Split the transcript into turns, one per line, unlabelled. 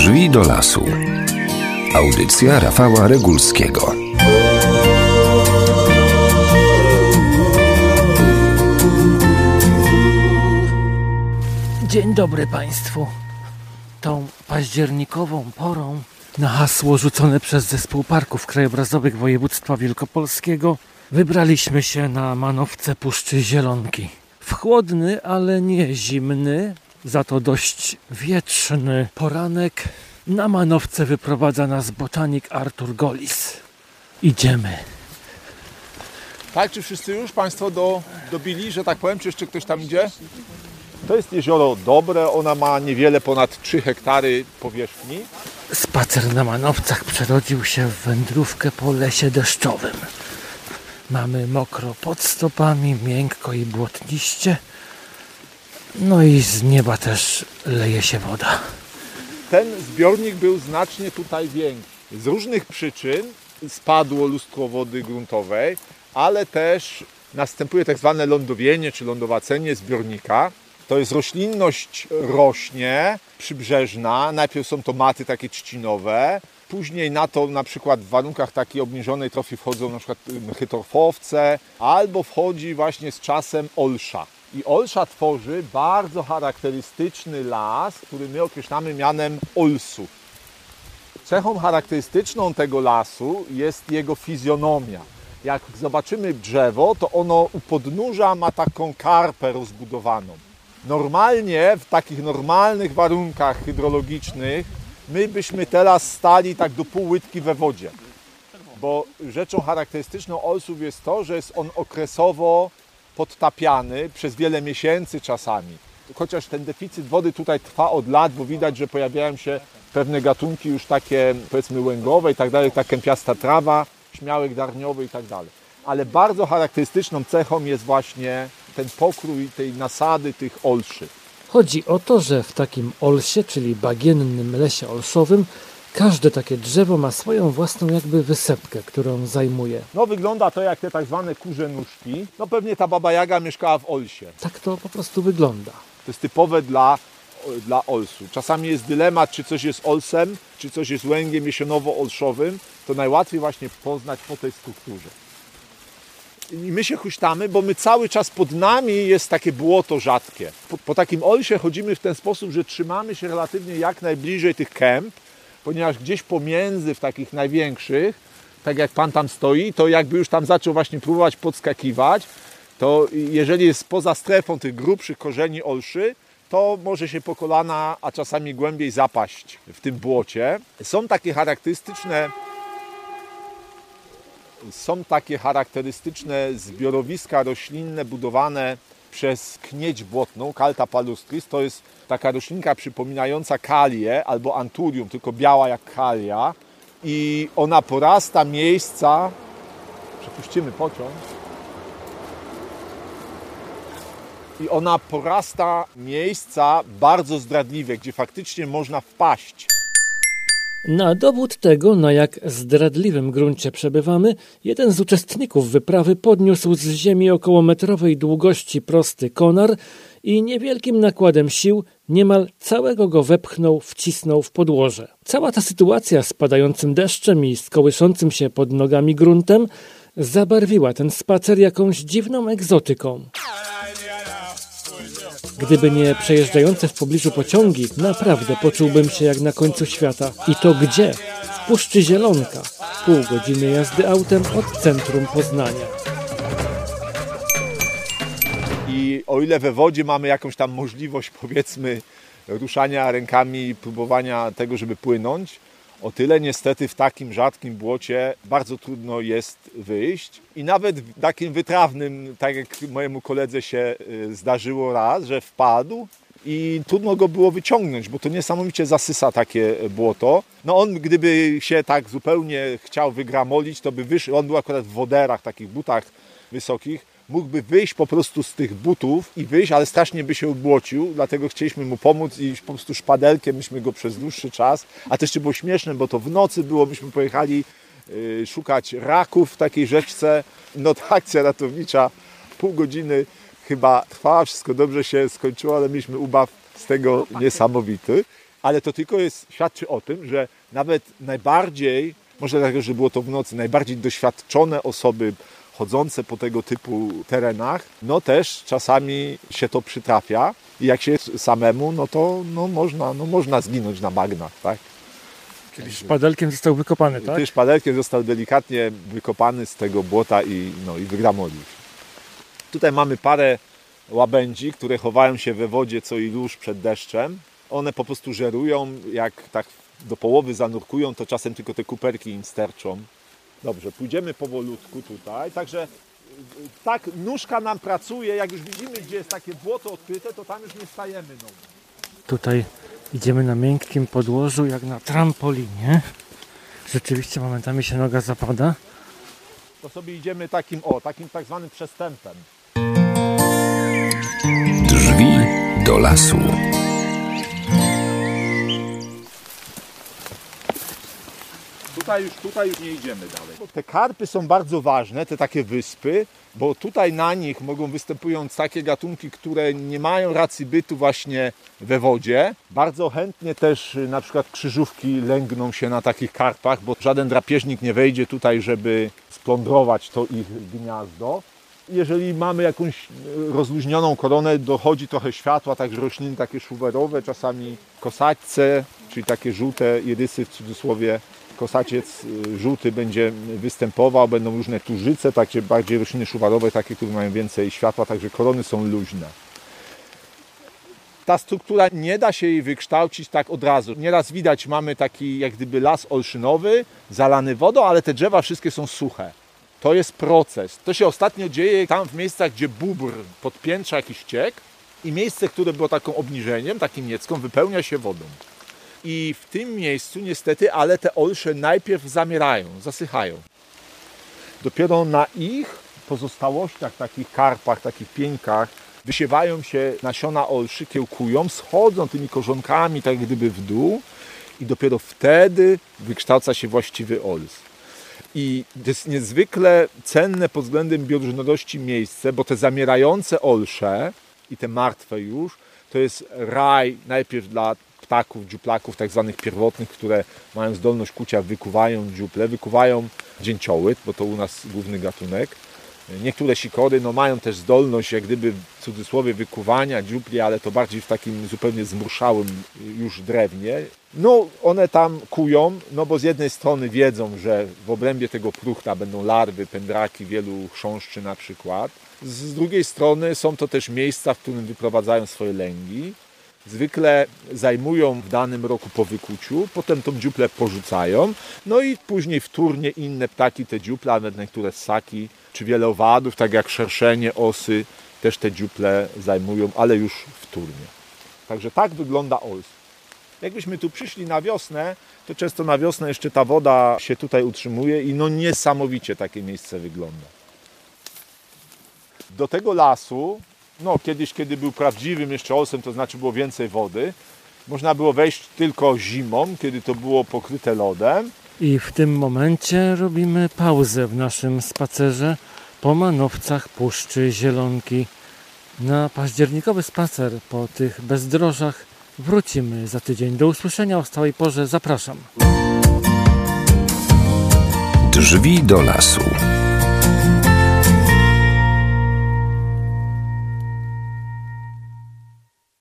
Drzwi do lasu. Audycja Rafała Regulskiego.
Dzień dobry Państwu. Tą październikową porą na hasło rzucone przez Zespół Parków Krajobrazowych Województwa Wielkopolskiego wybraliśmy się na manowce Puszczy Zielonki. W chłodny, ale nie zimny, za to dość wietrzny poranek na manowce wyprowadza nas botanik Artur Golis. Idziemy.
Tak, czy wszyscy już Państwo dobili, że tak powiem, czy jeszcze ktoś tam idzie? To jest jezioro dobre, ona ma niewiele ponad 3 hektary powierzchni.
Spacer na manowcach przerodził się w wędrówkę po lesie deszczowym. Mamy mokro pod stopami, miękko i błotniście. No i z nieba też leje się woda.
Ten zbiornik był znacznie tutaj większy. Z różnych przyczyn spadło lustro wody gruntowej, ale też następuje tak zwane lądowienie czy lądowacenie zbiornika. To jest roślinność rośnie, przybrzeżna. Najpierw są to maty takie trzcinowe. Później na to na przykład w warunkach takiej obniżonej trofy wchodzą na przykład mchy-torfowce albo wchodzi właśnie z czasem olsza. I olsza tworzy bardzo charakterystyczny las, który my określamy mianem olsu. Cechą charakterystyczną tego lasu jest jego fizjonomia. Jak zobaczymy drzewo, to ono u podnóża ma taką karpę rozbudowaną. Normalnie w takich normalnych warunkach hydrologicznych my byśmy teraz stali tak do pół łydki we wodzie. Bo rzeczą charakterystyczną olsów jest to, że jest on okresowo podtapiany przez wiele miesięcy czasami. Chociaż ten deficyt wody tutaj trwa od lat, bo widać, że pojawiają się pewne gatunki już takie powiedzmy łęgowe i tak dalej, ta kępiasta trawa, śmiałek darniowy i tak dalej. Ale bardzo charakterystyczną cechą jest właśnie ten pokrój tej nasady tych olszy.
Chodzi o to, że w takim olsie, czyli bagiennym lesie olszowym, każde takie drzewo ma swoją własną jakby wysepkę, którą zajmuje.
No wygląda to jak te tak zwane kurze nóżki. No pewnie ta Baba Jaga mieszkała w olsie.
Tak to po prostu wygląda.
To jest typowe dla olsu. Czasami jest dylemat, czy coś jest olsem, czy coś jest łęgiem jesionowo-olszowym. To najłatwiej właśnie poznać po tej strukturze. I my się huśtamy, bo my cały czas pod nami jest takie błoto rzadkie. Po takim olsie chodzimy w ten sposób, że trzymamy się relatywnie jak najbliżej tych kęp, ponieważ gdzieś pomiędzy w takich największych, tak jak Pan tam stoi, to jakby już tam zaczął właśnie próbować podskakiwać, to jeżeli jest poza strefą tych grubszych korzeni olszy, to może się po kolana, a czasami głębiej zapaść w tym błocie. Są takie charakterystyczne zbiorowiska roślinne budowane przez knieć błotną, Caltha palustris. To jest taka roślinka przypominająca kalię albo anturium, tylko biała jak kalia. I ona porasta miejsca, przepuścimy pociąg, i ona porasta miejsca bardzo zdradliwe, gdzie faktycznie można wpaść.
Na dowód tego, na jak zdradliwym gruncie przebywamy, jeden z uczestników wyprawy podniósł z ziemi około metrowej długości prosty konar i niewielkim nakładem sił niemal całego go wepchnął, wcisnął w podłoże. Cała ta sytuacja z padającym deszczem i z kołyszącym się pod nogami gruntem zabarwiła ten spacer jakąś dziwną egzotyką. Gdyby nie przejeżdżające w pobliżu pociągi, naprawdę poczułbym się jak na końcu świata. I to gdzie? W Puszczy Zielonka. Pół godziny jazdy autem od centrum Poznania.
I o ile we wodzie mamy jakąś tam możliwość, powiedzmy, ruszania rękami, próbowania tego, żeby płynąć, o tyle niestety w takim rzadkim błocie bardzo trudno jest wyjść. I nawet w takim wytrawnym, tak jak mojemu koledze się zdarzyło raz, że wpadł i trudno go było wyciągnąć, bo to niesamowicie zasysa takie błoto. No on gdyby się tak zupełnie chciał wygramolić, to by wyszedł, on był akurat w woderach, takich butach wysokich, mógłby wyjść po prostu z tych butów i wyjść, ale strasznie by się ubłocił, dlatego chcieliśmy mu pomóc i po prostu szpadelkiem myśmy go przez dłuższy czas, a to jeszcze było śmieszne, bo to w nocy było, myśmy pojechali szukać raków w takiej rzeczce. No ta akcja ratownicza pół godziny chyba trwała, wszystko dobrze się skończyło, ale mieliśmy ubaw z tego niesamowity. ale to tylko świadczy o tym, że nawet najbardziej, może dlatego, że było to w nocy, najbardziej doświadczone osoby chodzące po tego typu terenach, no też czasami się to przytrafia i jak się jest samemu, no to można zginąć na bagnach, tak?
Czyli szpadelkiem został wykopany, tak?
Szpadelkiem został delikatnie wykopany z tego błota i wygramolił. Tutaj mamy parę łabędzi, które chowają się we wodzie co i róż przed deszczem. One po prostu żerują, jak tak do połowy zanurkują, to czasem tylko te kuperki im sterczą. Dobrze, pójdziemy powolutku tutaj, także tak nóżka nam pracuje, jak już widzimy, gdzie jest takie błoto odkryte, to tam już nie stajemy nogą.
Tutaj idziemy na miękkim podłożu, jak na trampolinie. Rzeczywiście momentami się noga zapada.
To sobie idziemy takim tak zwanym przestępem.
Drzwi do lasu.
Tutaj już nie idziemy dalej. Te karpy są bardzo ważne, te takie wyspy, bo tutaj na nich mogą występując takie gatunki, które nie mają racji bytu właśnie we wodzie. Bardzo chętnie też na przykład krzyżówki lęgną się na takich karpach, bo żaden drapieżnik nie wejdzie tutaj, żeby splądrować to ich gniazdo. Jeżeli mamy jakąś rozluźnioną koronę, dochodzi trochę światła, także rośliny takie szuwerowe, czasami kosaćce, czyli takie żółte irysy w cudzysłowie. Kosaciec żółty będzie występował, będą różne tużyce, takie bardziej rośliny szuwarowe, takie, które mają więcej światła, także korony są luźne. Ta struktura nie da się jej wykształcić tak od razu. Nieraz widać, mamy taki jak gdyby las olszynowy, zalany wodą, ale te drzewa wszystkie są suche. To jest proces. To się ostatnio dzieje tam w miejscach, gdzie bóbr podpiętrza jakiś ciek i miejsce, które było taką obniżeniem, takim niecką, wypełnia się wodą. I w tym miejscu niestety, ale te olsze najpierw zamierają, zasychają. Dopiero na ich pozostałościach, takich karpach, takich pieńkach wysiewają się nasiona olszy, kiełkują, schodzą tymi korzonkami tak gdyby w dół i dopiero wtedy wykształca się właściwy ols. I to jest niezwykle cenne pod względem bioróżnorodności miejsce, bo te zamierające olsze i te martwe już, to jest raj najpierw dla ptaków, dziuplaków tak zwanych pierwotnych, które mają zdolność kucia, wykuwają dziuple, wykuwają dzięcioły, bo to u nas główny gatunek. Niektóre sikory mają też zdolność jak gdyby w cudzysłowie wykuwania dziupli, ale to bardziej w takim zupełnie zmuszałym już drewnie. One tam kują, bo z jednej strony wiedzą, że w obrębie tego pruchta będą larwy, pędraki, wielu chrząszczy na przykład. Z drugiej strony są to też miejsca, w którym wyprowadzają swoje lęgi. Zwykle zajmują w danym roku po wykuciu, potem tą dziuplę porzucają, i później wtórnie inne ptaki te dziuple, nawet niektóre ssaki, czy wiele owadów, tak jak szerszenie, osy, też te dziuple zajmują, ale już wtórnie. Także tak wygląda ols. Jakbyśmy tu przyszli na wiosnę, to często na wiosnę jeszcze ta woda się tutaj utrzymuje i niesamowicie takie miejsce wygląda. Do tego lasu, kiedyś, kiedy był prawdziwym jeszcze olsem, to znaczy było więcej wody, można było wejść tylko zimą, kiedy to było pokryte lodem.
I w tym momencie robimy pauzę w naszym spacerze po manowcach Puszczy Zielonki. Na październikowy spacer po tych bezdrożach wrócimy za tydzień. Do usłyszenia o stałej porze. Zapraszam.
Drzwi do lasu.